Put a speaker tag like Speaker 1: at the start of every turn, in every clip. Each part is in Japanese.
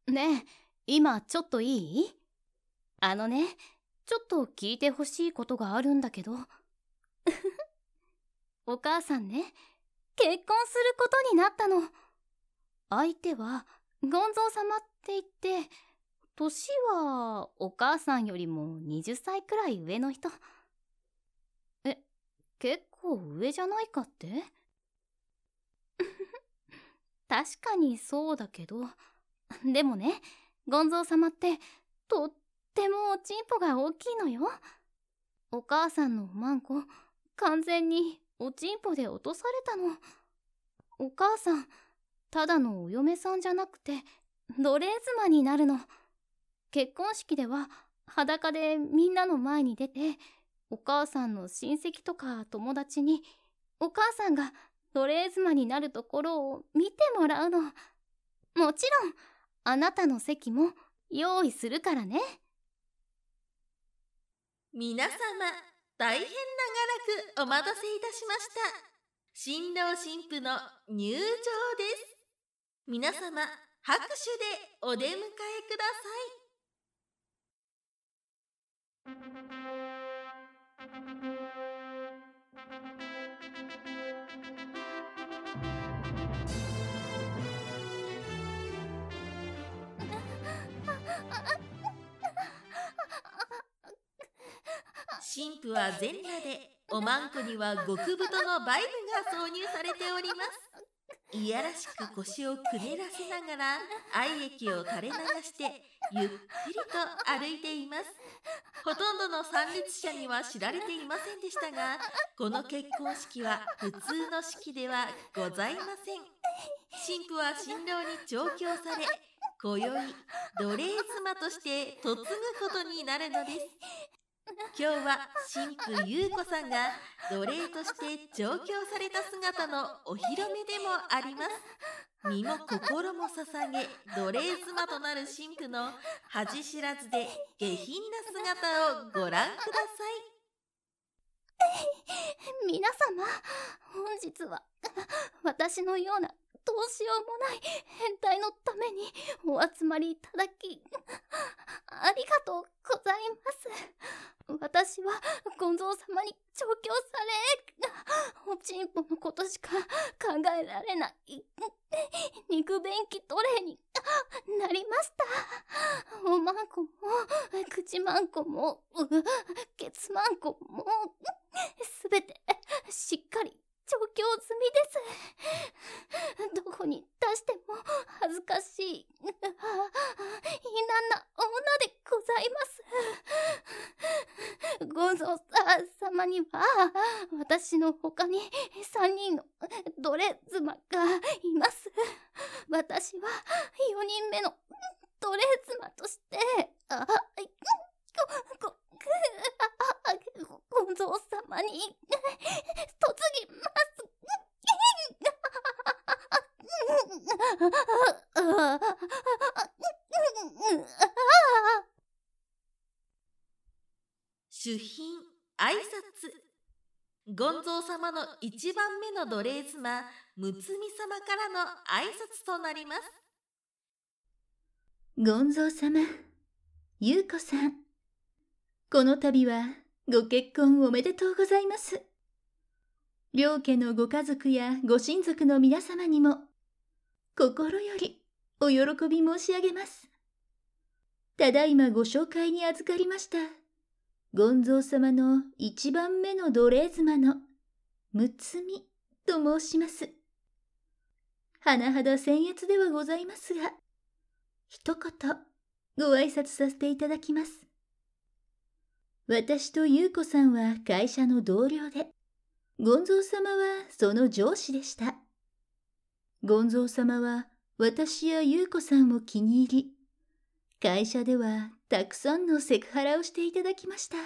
Speaker 1: ねえ、今ちょっといい？ちょっと聞いてほしいことがあるんだけど。お母さんね、結婚することになったの。相手はゴンゾー様って言って、年はお母さんよりも20歳くらい上の人。え、結構上じゃないかって？確かにそうだけど、でもね、ゴンゾー様ってとってもおちんぽが大きいのよ。お母さんのおまんこ、完全におちんぽで落とされたの。お母さん、ただのお嫁さんじゃなくて奴隷妻になるの。結婚式では裸でみんなの前に出て、お母さんの親戚とか友達にお母さんが奴隷妻になるところを見てもらうの。もちろんあなたの席も用意するからね。
Speaker 2: 皆様、大変長らくお待たせいたしました。新郎新婦の入場です。皆様、拍手でお出迎えください。新婦は全裸で、おまんこには極太のバイブが挿入されております。いやらしく腰をくねらせながら愛液を垂れ流してゆっくりと歩いています。ほとんどの参列者には知られていませんでしたが、この結婚式は普通の式ではございません。新婦は新郎に調教され、今宵奴隷妻として嫁ぐことになるのです。今日は新婦優子さんが奴隷として調教された姿のお披露目でもあります。身も心も捧げ奴隷妻となる新婦の恥知らずで下品な姿をご覧くださ
Speaker 1: い。皆様、本日は私のようなどうしようもない変態のためにお集まりいただきありがとうございます。私はゴンゾー様に調教され、おちんぽのことしか考えられない肉便器奴隷になりました。おまんこも口まんこもケツまんこもすべてしっかり調教済みです。どこに出しても恥ずかしい陰軟な女でございます。ゴンゾー様には私の他に3人の奴隷妻がいます。私は4人目の奴隷妻としてゴンゾー様に嫁ぎます。
Speaker 2: 主賓挨拶。ゴンゾー様の1番目の奴隷妻むつみ様からの挨拶となります。
Speaker 3: ゴンゾー様、優子さん、この度はご結婚おめでとうございます。両家のご家族やご親族の皆様にも心よりお喜び申し上げます。ただいまご紹介に預かりましたゴンゾー様の1番目の奴隷妻のむつみと申します。甚だ僭越ではございますが、一言ご挨拶させていただきます。私と優子さんは会社の同僚で、ゴンゾー様はその上司でした。ゴンゾー様は私や優子さんを気に入り、会社ではたくさんのセクハラをしていただきました。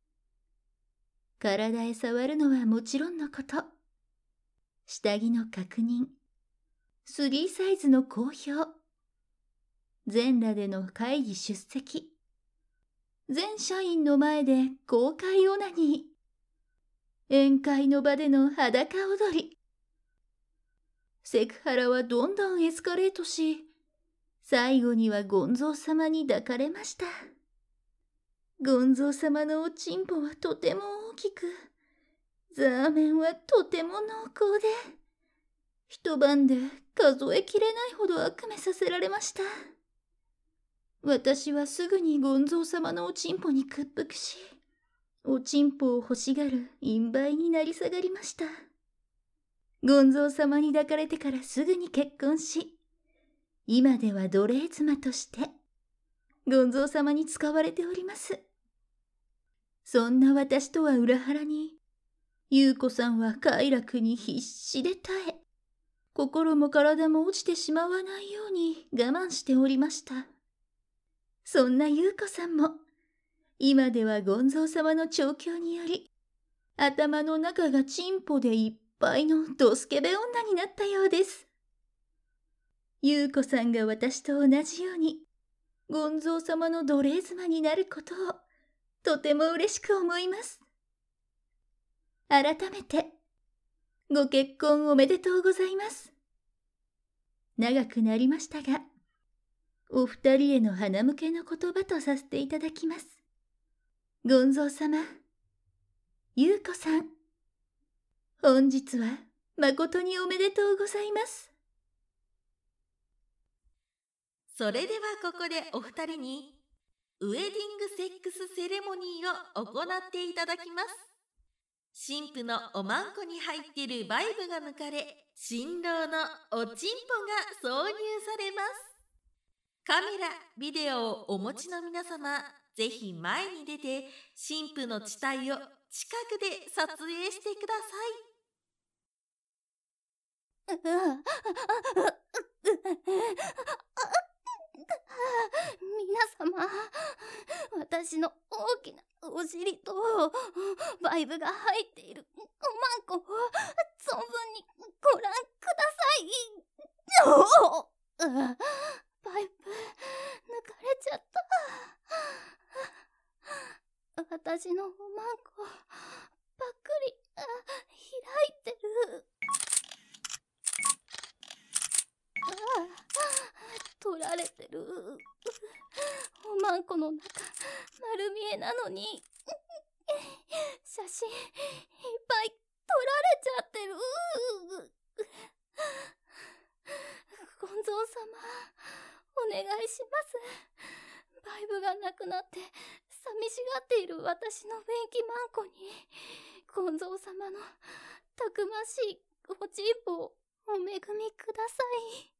Speaker 3: 体へ触るのはもちろんのこと、下着の確認、3サイズの公表、全裸での会議出席、全社員の前で公開オナニー、宴会の場での裸踊り。セクハラはどんどんエスカレートし、 最後にはゴンゾー様に抱かれました。ゴンゾー様のおちんぽはとても大きく、ザーメンはとても濃厚で、一晩で数えきれないほど悪夢させられました。私はすぐにゴンゾー様のおちんぽに屈服し、おちんぽを欲しがる陰梅になり下がりました。ゴンゾー様に抱かれてからすぐに結婚し、今では奴隷妻としてゴンゾー様に使われております。そんな私とは裏腹に、優子さんは快楽に必死で耐え、心も体も落ちてしまわないように我慢しておりました。そんな優子さんも、今ではゴンゾー様の調教により、頭の中がチンポでいっぱいのドスケベ女になったようです。優子さんが私と同じように、ゴンゾー様の奴隷妻になることを、とても嬉しく思います。改めて、ご結婚おめでとうございます。長くなりましたが、お二人への鼻向けの言葉とさせていただきます。ゴンゾー様、優子さん、本日は誠におめでとうございます。
Speaker 2: それではここでお二人にウェディングセックスセレモニーを行っていただきます。新婦のおまんこに入っているバイブが抜かれ、新郎のおちんぽが挿入されます。カメラ、ビデオをお持ちの皆様、ぜひ前に出て新婦の乳体を近くで撮影してくだ
Speaker 1: 皆様、私の大きなお尻とバイブが入っているおまんこを存分にご覧ください。バイブ抜かれちゃった。私のおまんこぱっくり開いてる。取られてる。おまんこの中丸見えなのに写真いっぱい撮られちゃってる。ゴンゾー様、お願いします。バイブがなくなって寂しがっている私の便器マンコにゴンゾー様のたくましいおちんぽをお恵みください。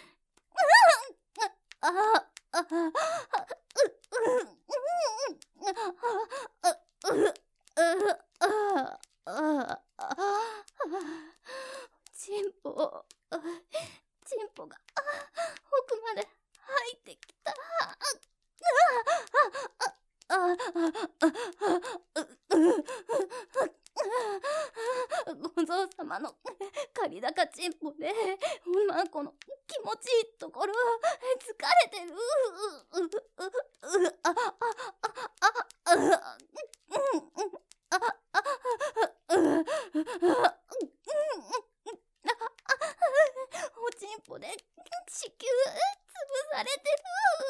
Speaker 1: チンポが奥まで入ってきた。ゴンゾー様の借り高チンポでおまんこの気持ちいいところ疲れてる。おちんぽで地球潰されてる。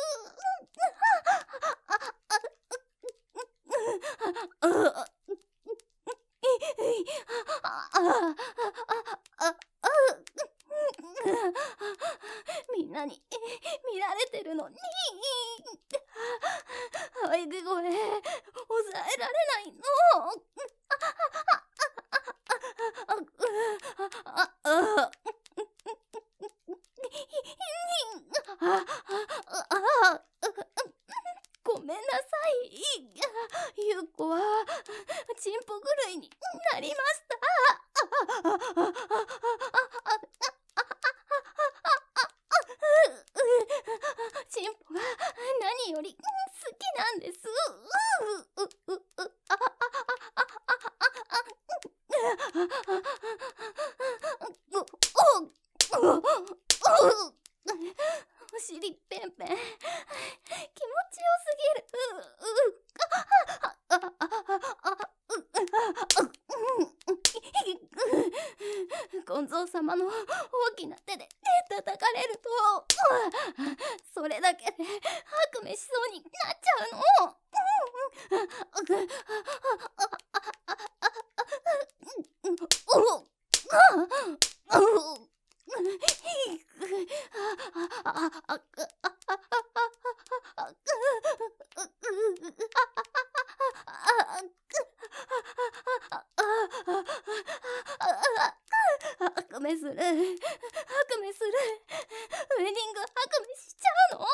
Speaker 1: みんなに見られてるのに喘ぎ声抑えられないの。ごめんなさい。ゆうこはチンポ狂いになりました。チンポが何より好きなんです。お尻ペンペン気持ちよすぎる。ゴンゾー様の大きな手で叩かれるとそれだけで悪夢しそうになっちゃうの。悪夢する、悪夢する、ウェディング悪夢しちゃうの。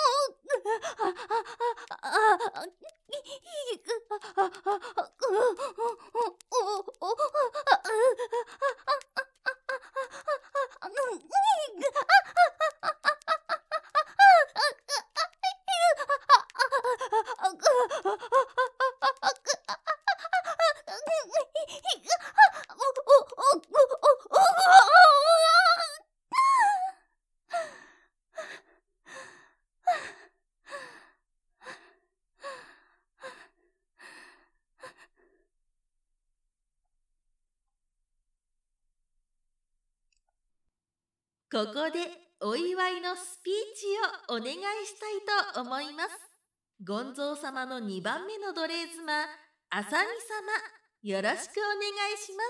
Speaker 2: ここでお祝いのスピーチをお願いしたいと思います。ゴンゾー様の2番目の奴隷妻、アサミ様、よろしくお願いします。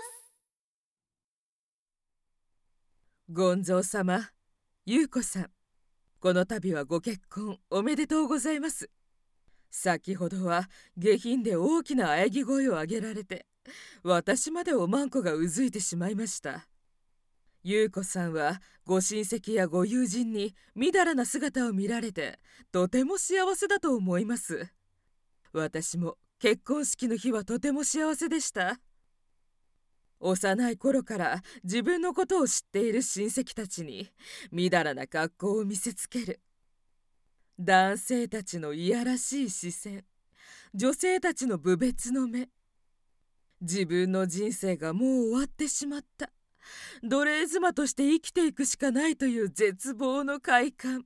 Speaker 4: ゴンゾー様、ユウコさん、この度はご結婚おめでとうございます。先ほどは下品で大きな喘ぎ声を上げられて、私までおまんこがうずいてしまいました。ユウコさんはご親戚やご友人にみだらな姿を見られてとても幸せだと思います。私も結婚式の日はとても幸せでした。幼い頃から自分のことを知っている親戚たちにみだらな格好を見せつける。男性たちのいやらしい視線、女性たちの侮蔑の目、自分の人生がもう終わってしまった、奴隷妻として生きていくしかないという絶望の快感。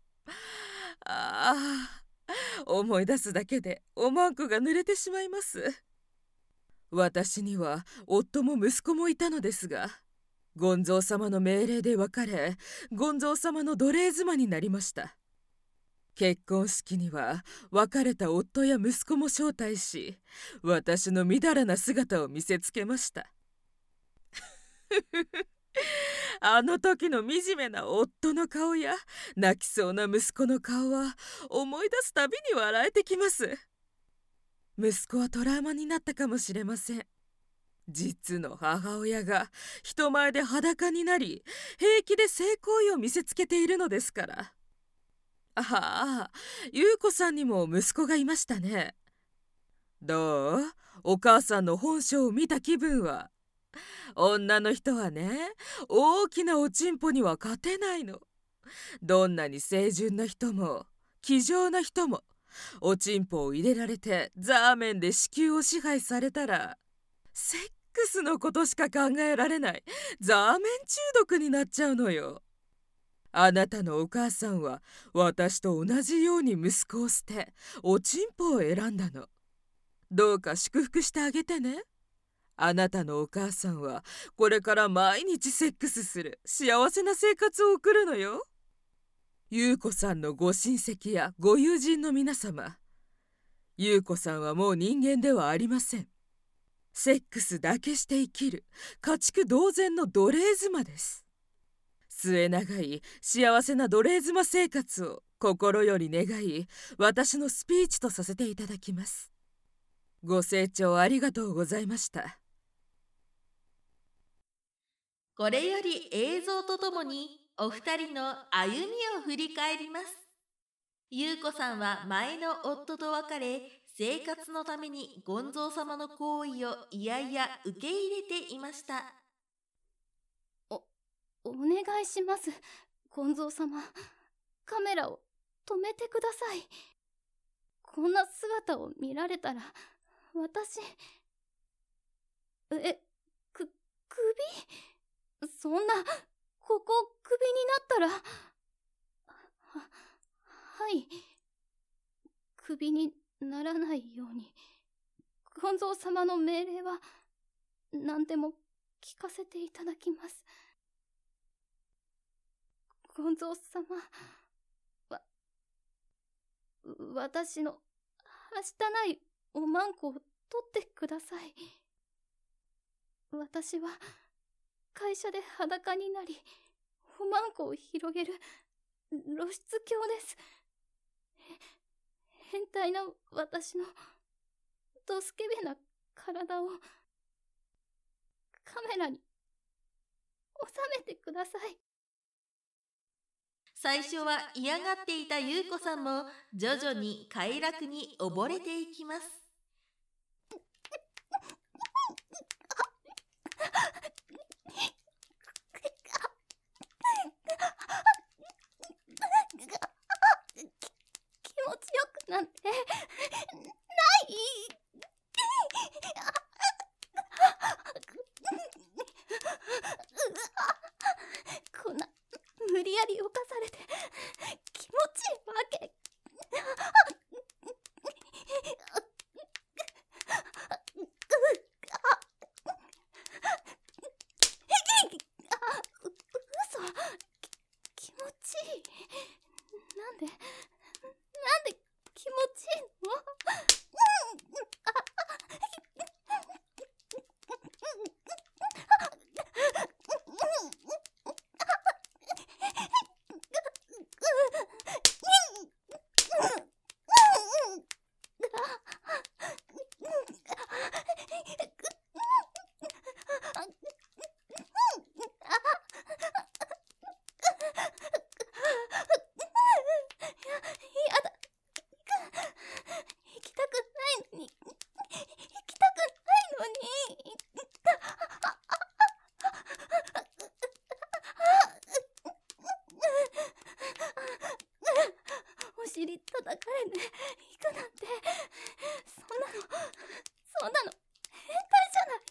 Speaker 4: 思い出すだけでおまんこが濡れてしまいます。私には夫も息子もいたのですが、ゴンゾー様の命令で別れ、ゴンゾー様の奴隷妻になりました。結婚式には別れた夫や息子も招待し、私のみだらな姿を見せつけました。あの時の惨めな夫の顔や泣きそうな息子の顔は思い出すたびに笑えてきます。息子はトラウマになったかもしれません。実の母親が人前で裸になり平気で性行為を見せつけているのですから。優子さんにも息子がいましたね。どう？お母さんの本性を見た気分は。女の人はね、大きなおちんぽには勝てないの。どんなに清純な人も気丈な人もおちんぽを入れられてザーメンで子宮を支配されたらセックスのことしか考えられないザーメン中毒になっちゃうのよ。あなたのお母さんは私と同じように息子を捨ておちんぽを選んだの。どうか祝福してあげてね。あなたのお母さんはこれから毎日セックスする幸せな生活を送るのよ。優子さんのご親戚やご友人の皆様、優子さんはもう人間ではありません。セックスだけして生きる家畜同然の奴隷妻です。末永い幸せな奴隷妻生活を心より願い、私のスピーチとさせていただきます。ご清聴ありがとうございました。
Speaker 2: これより映像とともにお二人の歩みを振り返ります。優子さんは前の夫と別れ、生活のためにゴンゾー様の行為をいやいや受け入れていました。
Speaker 1: お願いします、ゴンゾー様。カメラを止めてください。こんな姿を見られたら私首？そんな、ここ首になったらはい、首にならないようにゴンゾー様の命令は何でも聞かせていただきます。ゴンゾー様、 私のはしたないおまんこを取ってください。私は会社で裸になりおまんこを広げる露出狂です。変態な私のドスケベな体をカメラに収めてください。
Speaker 2: 最初は嫌がっていた優子さんも徐々に快楽に溺れていきます。
Speaker 1: 気持ちよくなんてない。こんな無理やり犯されて気持ちいいわけ。嘘、気持ちいい。なんで気持ちいいの？お尻叩かれて行くなんて、そんなの変態じゃない。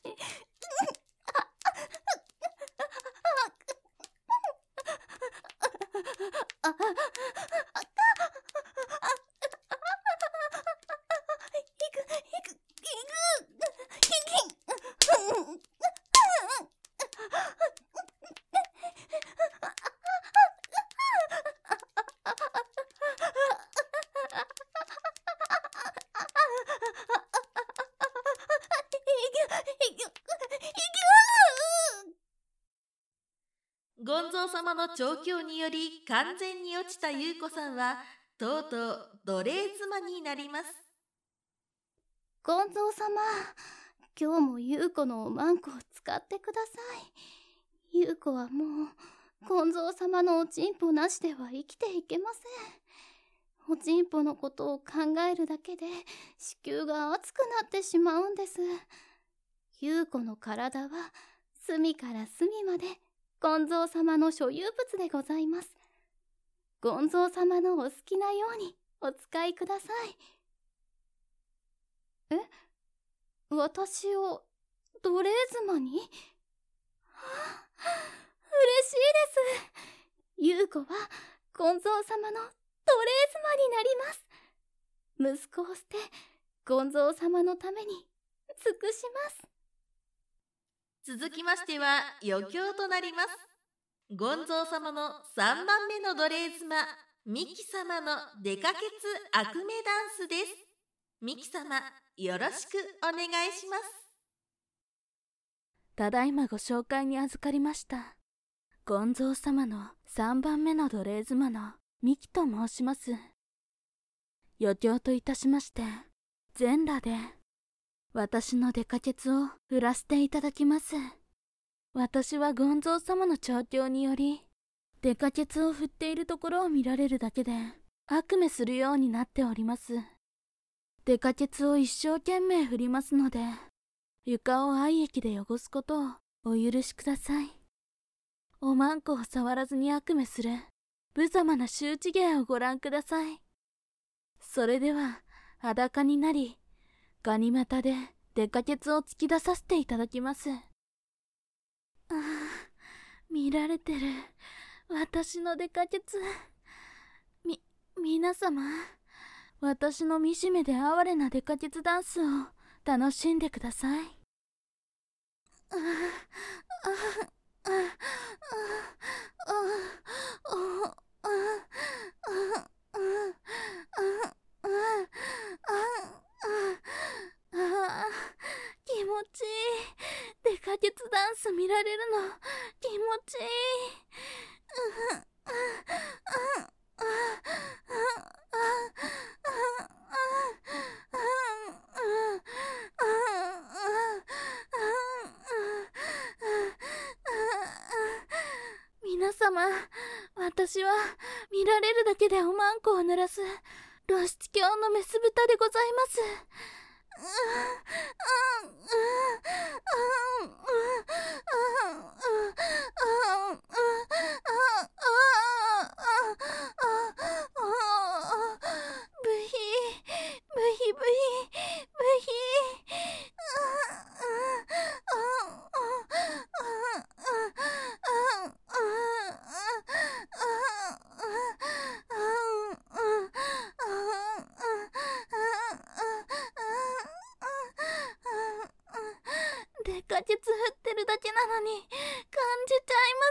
Speaker 2: ゴンゾー様の調教により完全に落ちた優子さんはとうとう奴隷妻になります。
Speaker 1: ゴンゾー様、今日も優子のおまんこを使ってください。優子はもうゴンゾー様のおちんぽなしでは生きていけません。おちんぽのことを考えるだけで子宮が熱くなってしまうんです。優子の体は隅から隅までゴンゾー様の所有物でございます。ゴンゾー様のお好きなようにお使いください。え？私を奴隷妻に？はあ、嬉しいです。優子はゴンゾー様の奴隷妻になります。息子を捨てゴンゾー様のために尽くします。
Speaker 2: 続きましては余興となります。ゴンゾー様の3番目の奴隷妻ミキ様の出かけつ悪夢ダンスです。ミキ様、よろしくお願いします。
Speaker 5: ただいまご紹介に預かりましたゴンゾー様の3番目の奴隷妻のミキと申します。余興といたしまして全裸で私の出かけつを振らせていただきます。私はゴンゾー様の調教により出かけつを振っているところを見られるだけで悪夢するようになっております。出かけつを一生懸命振りますので床を愛液で汚すことをお許しください。おまんこを触らずに悪夢する無様な羞恥芸をご覧ください。それでは裸になりガニ股で出かけつを突き出させていただきます。ああ、見られてる私の出かけつ。皆様、私の惨めで哀れな出かけつダンスを楽しんでください。 ダンス見られるの気持ちいい。皆様、私は見られるだけでおまんこを濡らす露出狂のメス豚でございます。ブヒブヒブヒブヒ。でかけつ振ってるだけなのに感じちゃいます。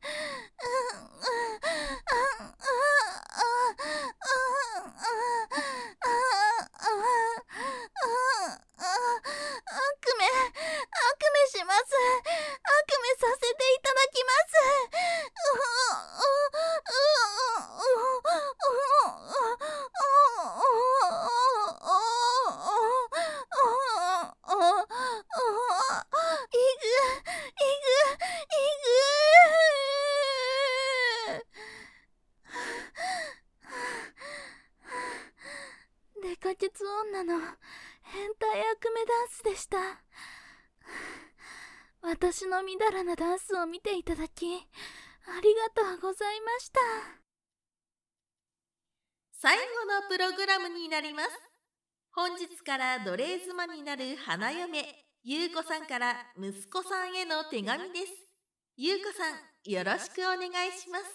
Speaker 5: 悪夢します。悪夢させていただきます。デカケツ女の変態悪夢ダンスでした。私のみだらなダンスを見ていただきありがとうございました。
Speaker 2: 最後のプログラムになります。本日から奴隷妻になる花嫁優子さんから息子さんへの手紙です。優子さん、よろしくお願いします。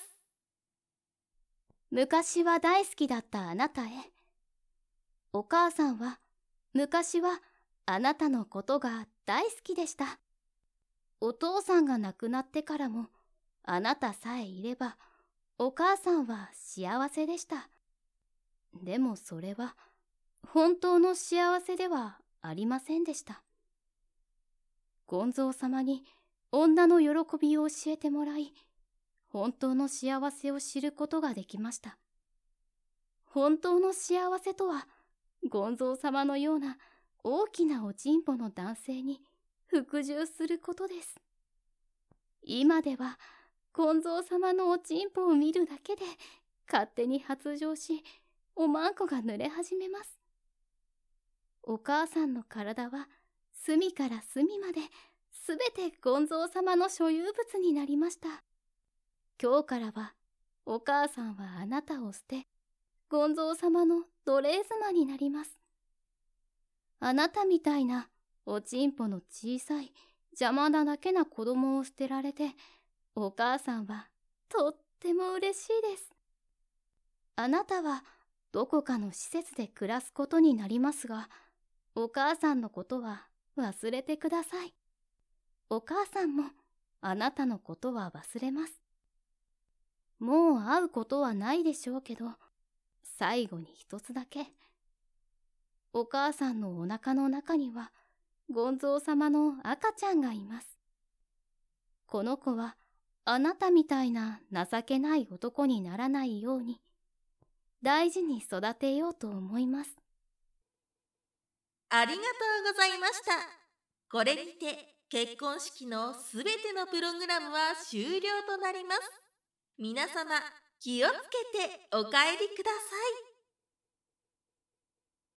Speaker 1: 昔は大好きだったあなたへ。お母さんは昔はあなたのことが大好きでした。お父さんが亡くなってからもあなたさえいればお母さんは幸せでした。でもそれは本当の幸せではありませんでした。ゴンゾー様に女の喜びを教えてもらい、本当の幸せを知ることができました。本当の幸せとは、ゴンゾー様のような大きなおちんぽの男性に服従することです。今ではゴンゾー様のおちんぽを見るだけで勝手に発情し、おまんこが濡れ始めます。お母さんの体は隅から隅まですべてゴンゾー様の所有物になりました。今日からはお母さんはあなたを捨て、ゴンゾー様の奴隷妻になります。あなたみたいなおちんぽの小さい邪魔なだけな子供を捨てられて、お母さんはとっても嬉しいです。あなたはどこかの施設で暮らすことになりますが、お母さんのことは忘れてください。お母さんもあなたのことは忘れます。もう会うことはないでしょうけど、最後に一つだけ。お母さんのお腹の中にはゴンゾー様の赤ちゃんがいます。この子はあなたみたいな情けない男にならないように大事に育てようと思います。
Speaker 2: ありがとうございました。これにて結婚式のすべてのプログラムは終了となります。皆様、気をつけてお帰りください。